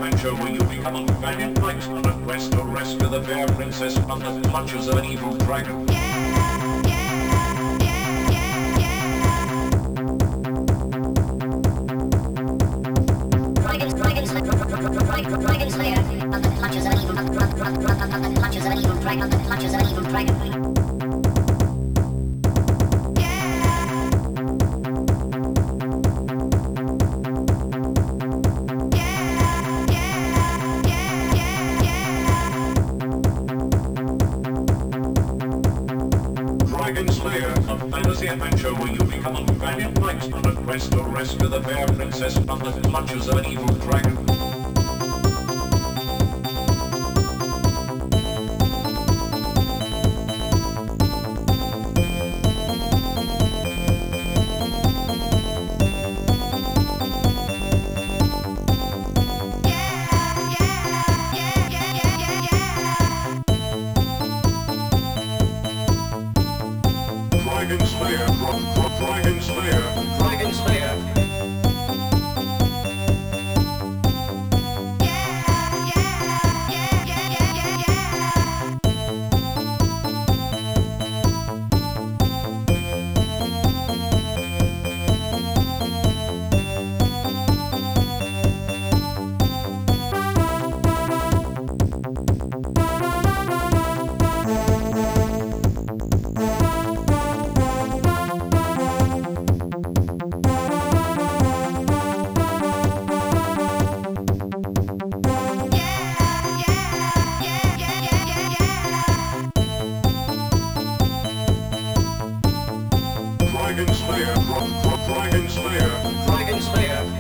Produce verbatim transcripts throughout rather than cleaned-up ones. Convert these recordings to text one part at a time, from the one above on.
adventure where you become a companion knight on a quest to rescue the fair princess from the clutches of an evil dragon. Dragon Slayer, of the clutches of an evil, of the clutches of an evil dragon, of the clutches of an evil dragon. Dragon Slayer, a fantasy adventure where you become a companion knight on a quest to rescue the fair princess from the clutches of an evil dragon. Dragon Slayer, Dragon Slayer, Dragon Slayer. Dragon Slayer, Dragon Slayer, Dragon Slayer.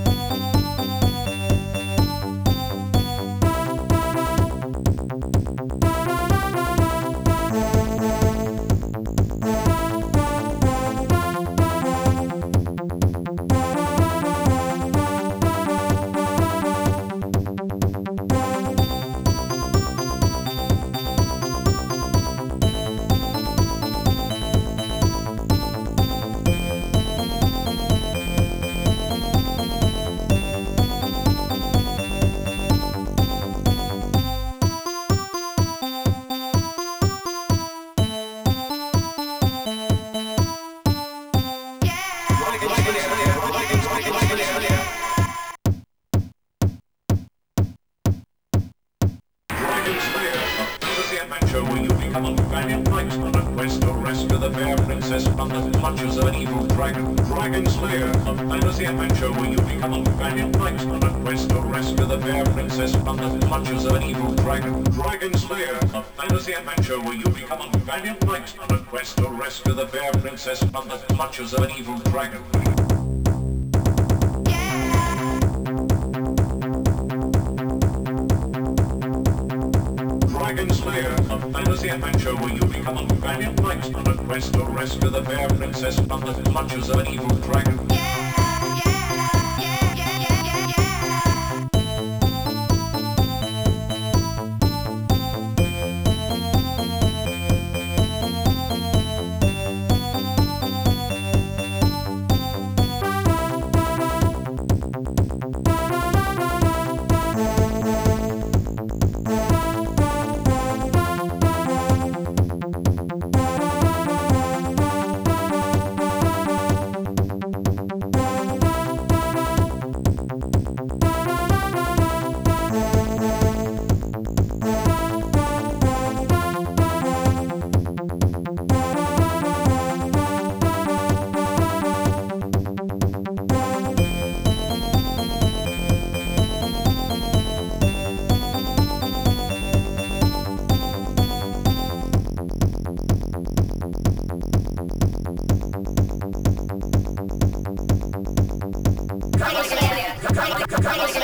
Adventure where you become a companion knight on a quest to rescue the fair princess from the clutches of an evil dragon. Dragon Slayer, a fantasy adventure where you become a companion knight on a quest to rescue the fair princess from the clutches of an evil dragon. Dragon Slayer, a fantasy adventure where you become a companion knight on a quest to rescue the fair princess from the clutches of an evil dragon. Dragon Slayer, a fantasy adventure where you become a companion knight on a quest to rescue the fair princess from the clutches of an evil dragon. Dragon Slayer, Dragon Slayer.